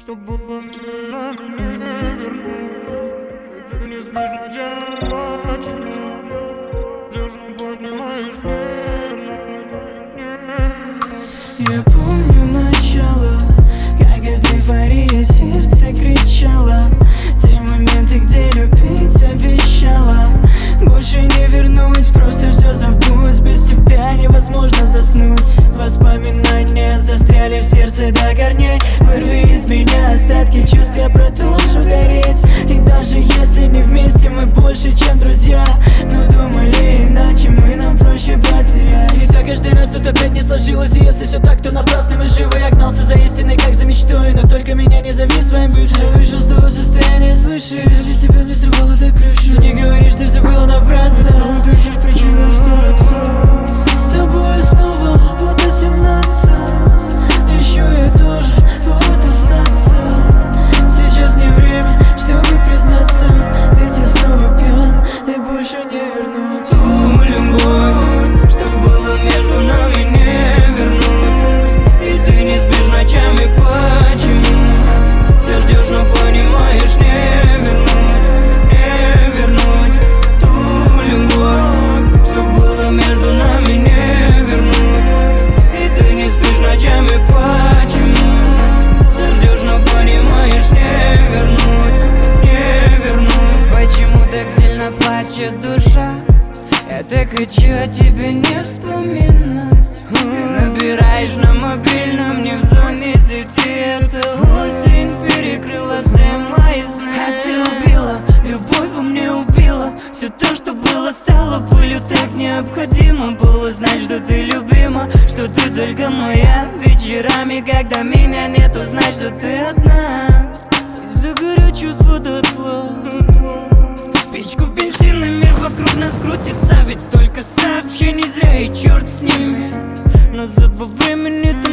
Что было между нами, не вернуть. Ты неизбежно тяну, все же понимаешь, Я помню начало, как от эйфории сердце кричало. Те моменты, где любить обещала. Больше не вернуть, просто все забудь. Без тебя невозможно заснуть. Воспоминания застряли в сердце до корней. Вырви из меня остатки чувств, я продолжу гореть. И даже если не вместе, мы больше, чем друзья. Но думали иначе, мы нам проще потерять. И так каждый раз тут опять не сложилось. И если все так, то напрасно мы живы. Я гнался за истиной, как за мечтой. Но только меня не зови своим бывшим. Вышел с того состояния, слышишь? Без тебя мне срывало до крыши. Не говори, что все было напрасно. снова ты ищешь причины остаться. С тобой снова вот 18. Ищу я тоже вот остаться. Сейчас не время, чтобы признаться. Ведь я снова пьян и больше не вернуть. Ту любовь, что было между нами, не вернуть. И ты неизбежно чем и почему. Все ждешь, но понимаешь, не вернуть, не вернуть. Ту любовь, что было между нами, не вернуть. И ты неизбежно чем и почему. Все ждешь, но понимаешь, не вернуть, не вернуть. Почему так сильно плачет душа? Я так хочу о тебе не вспоминать. Ты набираешь на мобильном, не в зоне сети. Эта осень перекрыла все мои сны. А ты убила, любовь во мне убила. Все то, что было, стало пылью. Так необходимо было знать, что ты любима, что ты только моя. Вечерами, когда меня нету, знать, что ты одна. Из-за горя чувства дотла. Спичку в бензин, мир вокруг нас крутится. Ведь столько сообщений зря, и черт с ними. Назад во времени